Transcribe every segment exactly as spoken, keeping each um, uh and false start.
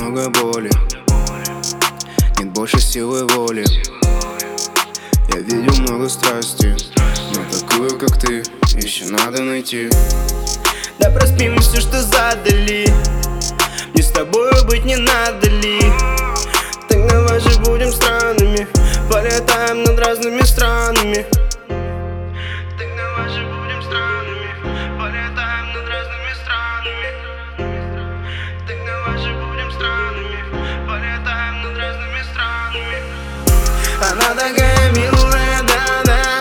много боли, нет больше силы воли. Я видел много страсти, но такую, как ты, еще надо найти. Да проспим все, что задали, мне с тобою быть не надо ли? Так давай же будем странными, полетаем над разными странами. Так давай же будем странными, полетаем над разными странами. Так давай же будем странными, полетаем над разными странами. Она такая милая, да-да,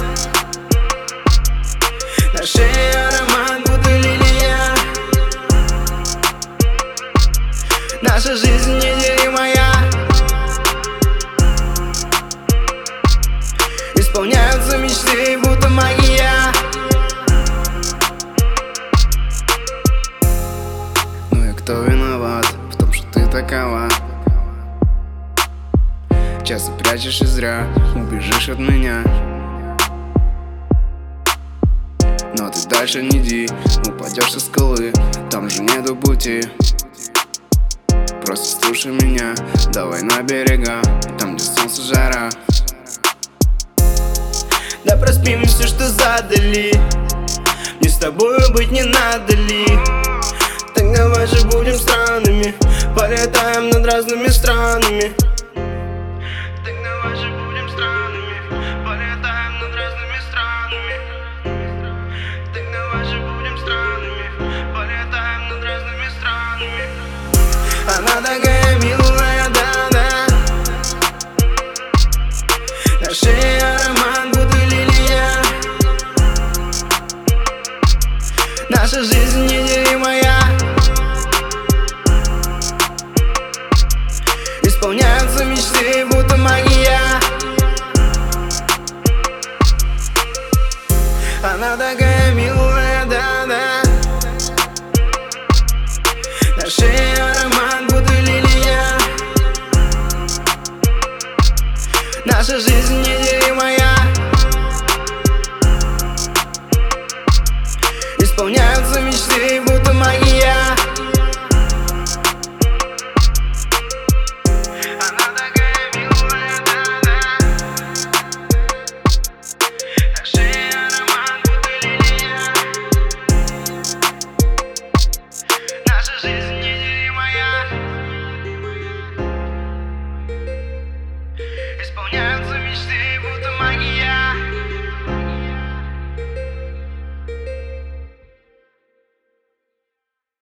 на шее аромат будто лилия. Наша жизнь неделимая, исполняются мечты, будто магия. Ну и кто виноват в том, что ты такова? Часто прячешь и зря убежишь от меня. Но ты дальше не иди, упадешь со скалы, там же нету пути. Просто слушай меня, давай на берега, там где солнце жара. Да проспим все, что задали, мне с тобою быть не надо ли? Так давай же будем странными, полетаем над разными странами. Так давай же будем странными, полетаем над разными странами. Так давай же будем странными, полетаем над разными странами. Она такая милая, да-да, на шее аромат будто лилия. Наша жизнь неделимая, исполняются мечты, будто магия. Она такая милая, да-да, на шее аромат будто лилия. Наша жизнь не